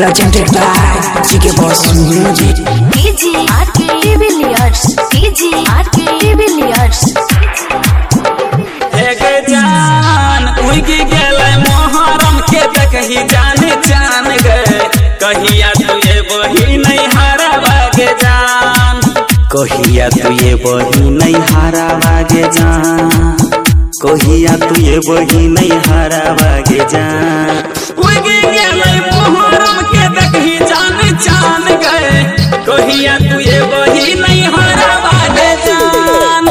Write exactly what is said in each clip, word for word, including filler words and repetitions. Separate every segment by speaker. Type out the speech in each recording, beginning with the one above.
Speaker 1: Presented by G K Boss Music.
Speaker 2: D J R K De Villiers, D J R K De Villiers.
Speaker 3: एक जान उगी गेलै मोहरम के देखही जाने जान गए कहिया तुए बही नहीं हारा गे जान कहिया तुए बही नहीं हारा गे जान कहिया तुए बही नहीं हारा गे जान उगी गेलै मोहरम के देखही जाने जान गए कहिया तुए बही नहीं हारा गे जान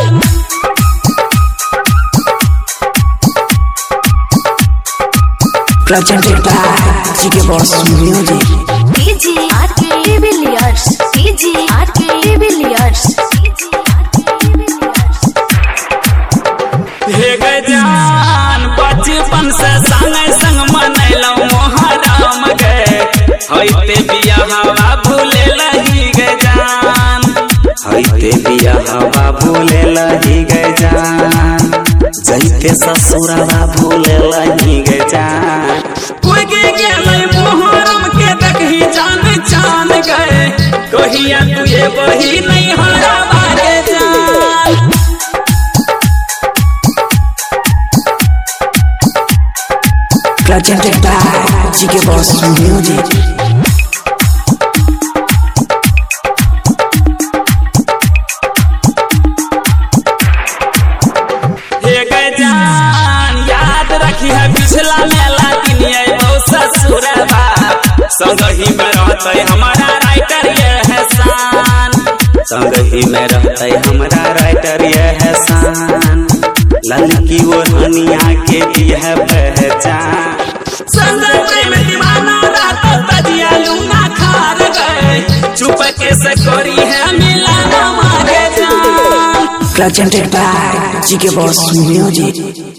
Speaker 1: Presented by G K Boss Music.
Speaker 2: D J R K De Villiers, D J R K De Villiers.
Speaker 3: हे गजान बचपन से संग संग मनैलौ मोहरम गे होइते बियाहवा भूले लही गजान होइते बियाहवा भूले लही गजान जइते ससुरवा भूले लही गजान उगे गेलै मोहरम के देखही जान जान गए कहिया तुए बही नहीं हारा गे जान
Speaker 1: Presented by G K Boss Music.
Speaker 3: हे गजान याद रखी है पिछला मेला दिन अइबौ ससुरबा संगही में रहते हमारा राइटर ये एहसान संगही में रहते हमारा राइटर ये एहसान ललकी ओढ़निया के भी है पहचान संग प्रेम दीवाना रात तजिया लूना खार गए चुप के से करी है मिलाना मारे जान
Speaker 1: Presented by G K Boss Music.